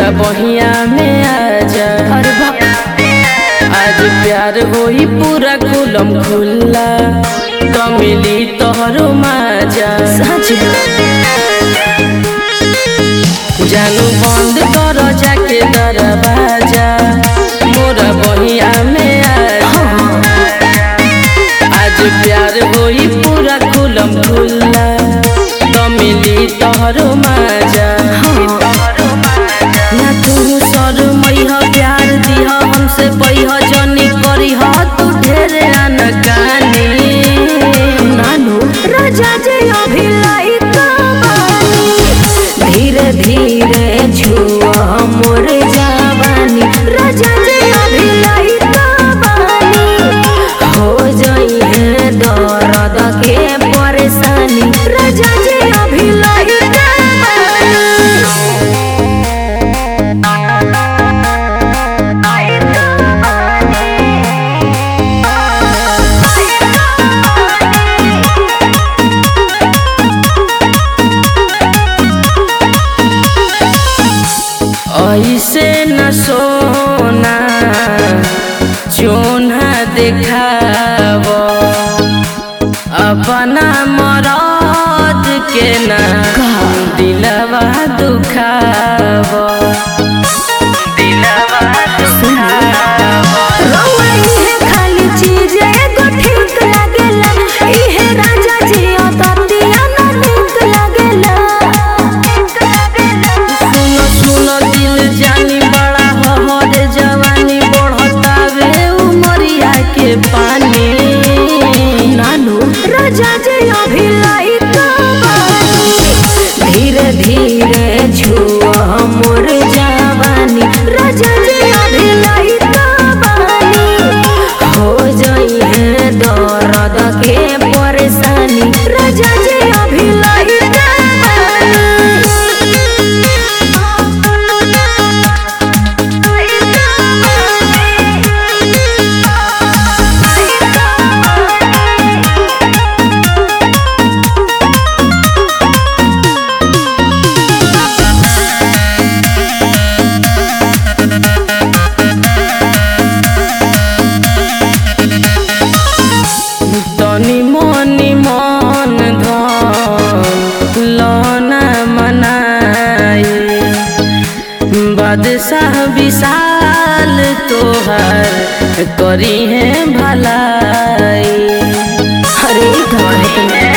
मोरा बहिया में आजा। आज प्यार होई पूरा खुलम खुल्ला तो मिली तोहरो मजा। जानू बंद कर जाके दरवाजा, मोरा बहिया में आजा। आज प्यार होई पूरा खुलम खुल्ला तो मिली तोहरो मजा। ना तू शरमई ह प्यार दिह हमसे पैह जनी करी ह तू ढेर अनकानी। नानू राजा जी अभी लाइका धीरे धीरे छुआ मोर जवानी। राजा जी अभी लाइका हो जाई है दर्द के परेशानी। राजा जी अभी लाइका ऐसे न सोना चोन्हा देखाव, अपना मरद के ना दिलवा दुखाव। खाली चीज एगो ठीक लागेला, इहे राजा जी अदतिया ना ठीक लागेला। सुनो सुनो दिल जानी बड़ा हर जवानी बढ़तावे उमरिया के पानी। नानू राजा जी अभी लाइका धीरे धीरे छुआ मोर जवानी। राजा जी अभी लाइका हो जाई है दर्द के परेशानी। राजा जी अभी लाइका तनी मनी मन धन लना मनाई। बादशाह विशाल तोहर करी है भलाई। अरे